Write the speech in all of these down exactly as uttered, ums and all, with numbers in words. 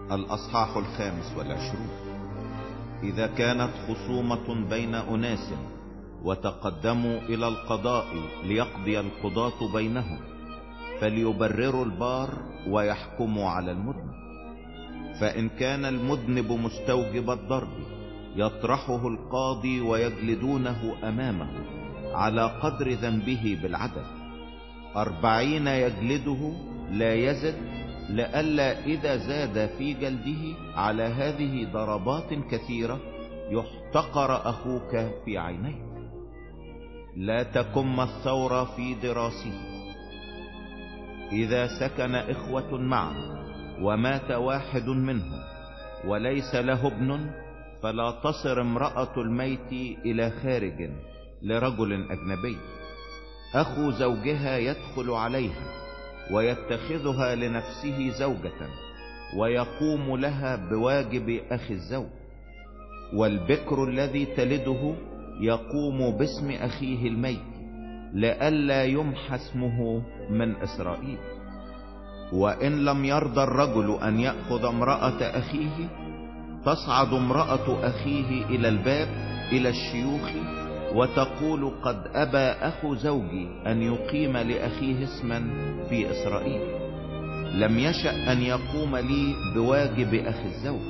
الأصحاح الخامس والعشرون. إذا كانت خصومة بين أناس وتقدموا إلى القضاء ليقضي القضاة بينهم، فليبرروا البار ويحكموا على المذنب. فإن كان المذنب مستوجب الضرب، يطرحه القاضي ويجلدونه أمامه على قدر ذنبه بالعدد، أربعين يجلده لا يزد، لئلا إذا زاد في جلده على هذه ضربات كثيرة يحتقر أخوك في عينيك. لا تكم الثورة في دراسه. إذا سكن إخوة معا ومات واحد منهم وليس له ابن، فلا تصر امرأة الميت إلى خارج لرجل أجنبي. أخو زوجها يدخل عليها ويتخذها لنفسه زوجة، ويقوم لها بواجب أخي الزوج. والبكر الذي تلده يقوم باسم أخيه الميت، لئلا يمحى اسمه من إسرائيل. وإن لم يرضى الرجل أن يأخذ امرأة أخيه، تصعد امرأة أخيه إلى الباب إلى الشيوخ وتقول: قد أبى أخو زوجي أن يقيم لأخيه اسما في إسرائيل، لم يشأ أن يقوم لي بواجب أخي الزوج.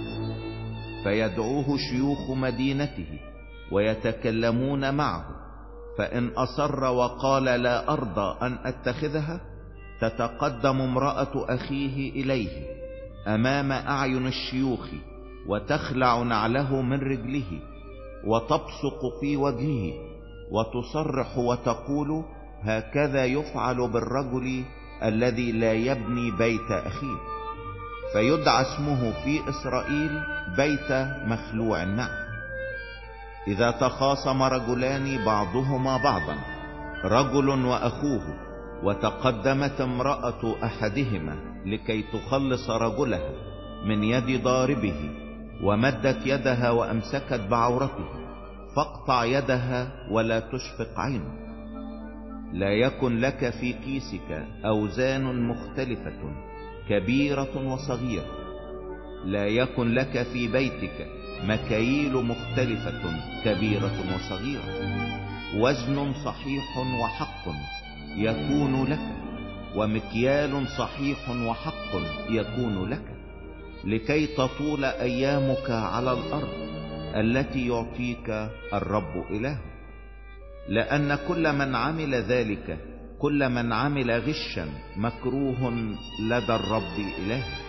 فيدعوه شيوخ مدينته ويتكلمون معه، فإن أصر وقال: لا أرضى أن أتخذها، تتقدم امرأة أخيه إليه أمام أعين الشيوخ وتخلع نعله من رجله وتبصق في وجهه وتصرح وتقول: هكذا يفعل بالرجل الذي لا يبني بيت أخيه. فيدعى اسمه في إسرائيل بيت مخلوع النعل. إذا تخاصم رجلان بعضهما بعضا، رجل وأخوه، وتقدمت امرأة أحدهما لكي تخلص رجلها من يد ضاربه، ومدت يدها وأمسكت بعورته، فاقطع يدها ولا تشفق عينه. لا يكن لك في كيسك أوزان مختلفة كبيرة وصغيرة. لا يكن لك في بيتك مكاييل مختلفة كبيرة وصغيرة. وزن صحيح وحق يكون لك، ومكيال صحيح وحق يكون لك، لكي تطول أيامك على الأرض التي يعطيك الرب إلهك. لأن كل من عمل ذلك، كل من عمل غشا، مكروه لدى الرب إلهك.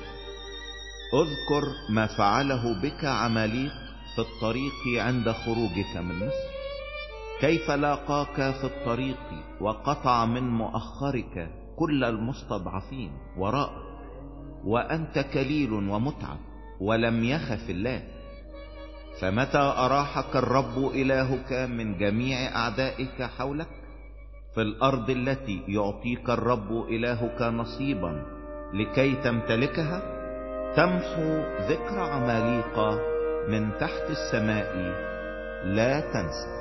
اذكر ما فعله بك عماليق في الطريق عند خروجك من مصر، كيف لاقاك في الطريق وقطع من مؤخرك كل المستضعفين وراءك، وأنت كليل ومتعب ولم يخف الله. فمتى أراحك الرب إلهك من جميع أعدائك حولك في الأرض التي يعطيك الرب إلهك نصيبا لكي تمتلكها، تمحو ذكر عماليق من تحت السماء، لا تنسى.